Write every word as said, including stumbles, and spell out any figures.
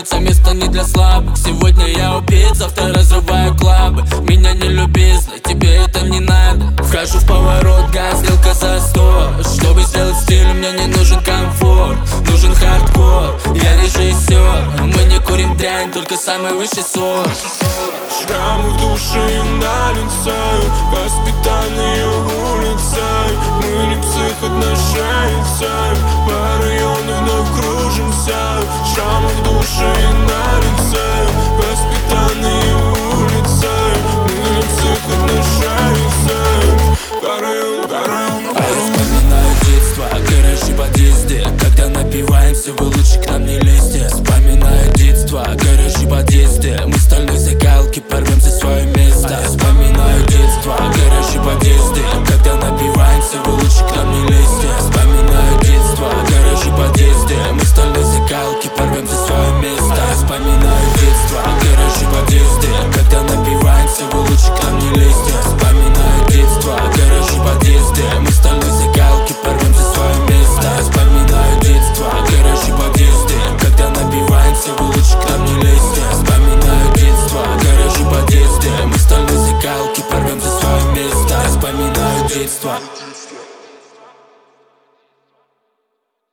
кажется, место не для слабых. Сегодня я убит, завтра разрываю клабы. Меня не люби, злой, тебе это не надо. Вхожу в поворот, газ, сделка за сто. Чтобы сделать стиль, мне не нужен комфорт, нужен хардкор. Я режиссер, мы не курим дрянь, только самый высший сорт. Шрамы в душе и на лице, воспитанные улицей. Мы не психотношенцы, по району вновь кружимся. Шрамы в душе и на лице, воспитанные улицей. Мы не психотношенцы, по району, по району, по А я району. вспоминаю детство, гаражи, подъезды. Когда напиваемся, вы лучше к нам не лезьте. Вспоминаю детство, гаражи, подъезды. Мы стальной закалки, порвем за свое место. А я вспоминаю детство, гаражи, подъезды. Когда напиваемся, вы лучше к нам не лезьте. Вспоминаю детство, гаражи, подъезды. Мы стальной закалки, порвем за свое место. А я вспоминаю детство, гаражи, подъезды. Когда напиваемся, вы лучше к нам не лезьте. Вспоминаю детство, гаражи, подъезды. Мы стальной закалки, порвем за свое место. А я вспоминаю детство, гаражи, подъезды. Когда напиваемся, вы лучше к нам не лезьте. Вспоминаю детство, гаражи, подъезды. Мы стальной закалки, порвем за свое место. Я вспоминаю детство.